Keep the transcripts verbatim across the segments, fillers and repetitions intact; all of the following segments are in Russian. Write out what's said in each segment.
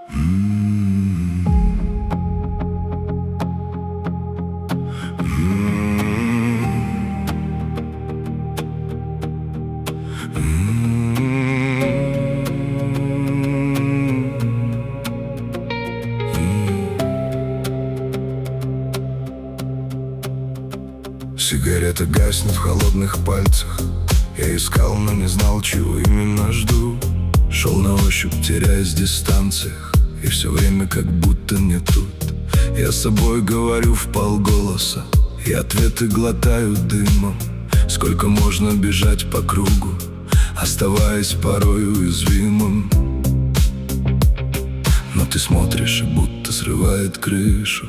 Сигарета гаснет в холодных пальцах. Я искал, но не знал, чего именно жду. Шел на ощупь, теряясь в дистанциях, и все время как будто не тут. Я с собой говорю вполголоса, и ответы глотаю дымом. Сколько можно бежать по кругу, оставаясь порой уязвимым. Но ты смотришь, и будто срывает крышу.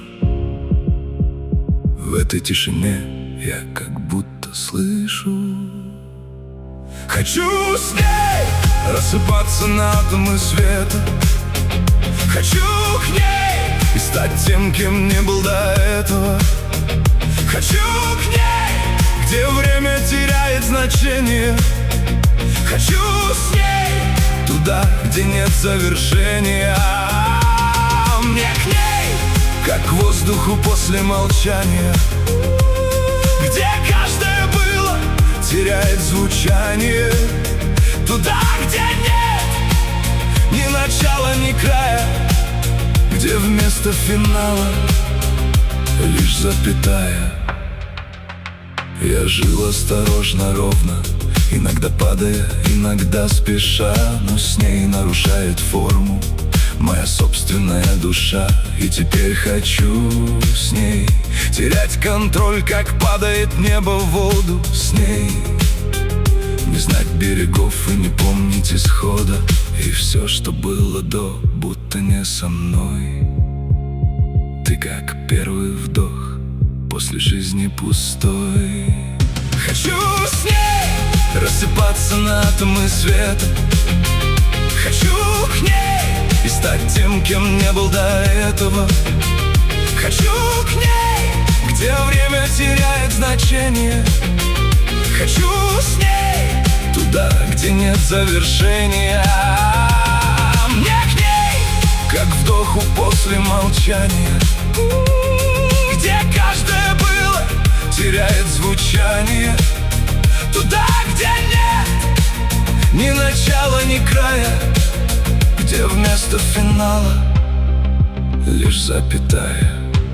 В этой тишине я как будто слышу: хочу с ней рассыпаться на атомы света. Хочу к ней и стать тем, кем не был до этого. Хочу к ней, где время теряет значение. Хочу с ней туда, где нет завершения. Мне к ней, как к воздуху после молчания, где каждое было теряет звучание. Туда, где нет ни начала, ни края, где вместо финала лишь запятая. Я жил осторожно, ровно, иногда падая, иногда спеша, но с ней нарушает форму моя собственная душа. И теперь хочу с ней терять контроль, как падает небо в воду. С ней не знать берегов и не помнить исхода. И все, что было до, будто не со мной. Ты как первый вдох после жизни пустой. Хочу с ней рассыпаться на атомы света. Хочу к ней и стать тем, кем не был до этого. Хочу к ней, где время теряет значение. Хочу с ней туда, где нет завершения. Мне к ней, как вдоху после молчания, где каждое было теряет звучание. Туда, где нет ни начала, ни края, где вместо финала лишь запятая.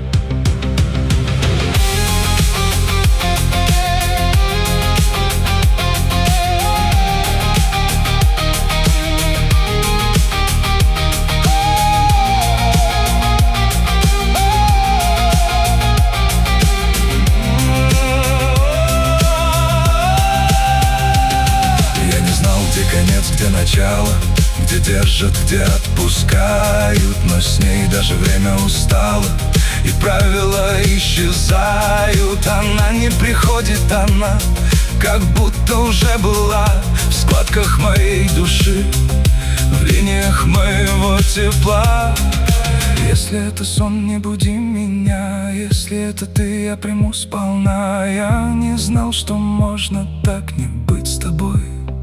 Где начало, где держат, где отпускают. Но с ней даже время устало, и правила исчезают. Она не приходит, она как будто уже была в складках моей души, в линиях моего тепла. Если это сон, не буди меня. Если это ты, я приму сполна. Я не знал, что можно так не быть с тобой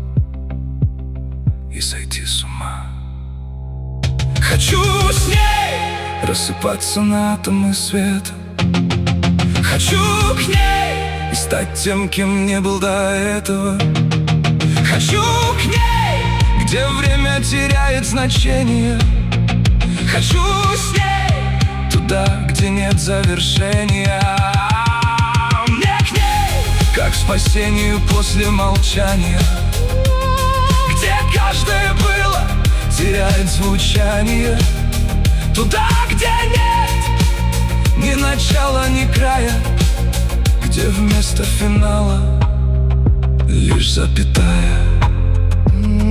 и сойти с ума. Хочу с ней рассыпаться на атомы света. Хочу к ней и стать тем, кем не был до этого. Хочу к ней, где время теряет значение. Хочу с ней туда, где нет завершения. Мне к ней, как спасению после молчания, где каждое было теряет звучание. Туда, где нет ни начала, ни края, где вместо финала лишь запятая.